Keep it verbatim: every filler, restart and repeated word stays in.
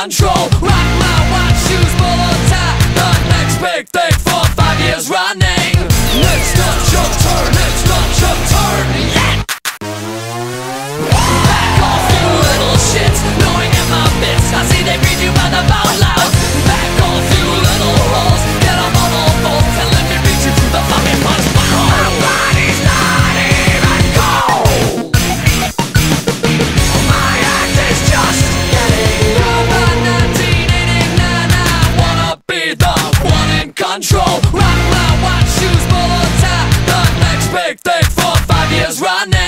control. Rock my watch, shoes, bolo tie. The next big thing for five years running. It's not your turn, it's not your turn yet. Back off, you little shits, knowing in my bits. I see they read you by the bout loud. Back off, you little holes, get them on all fours and let me beat you through the fucking punch bowl. My body's not even cold. My act is just getting over. Nineteen eighty-nine, I wanna be the one in control. Rock my watch, shoes, bolo tie. The next big thing for five years running.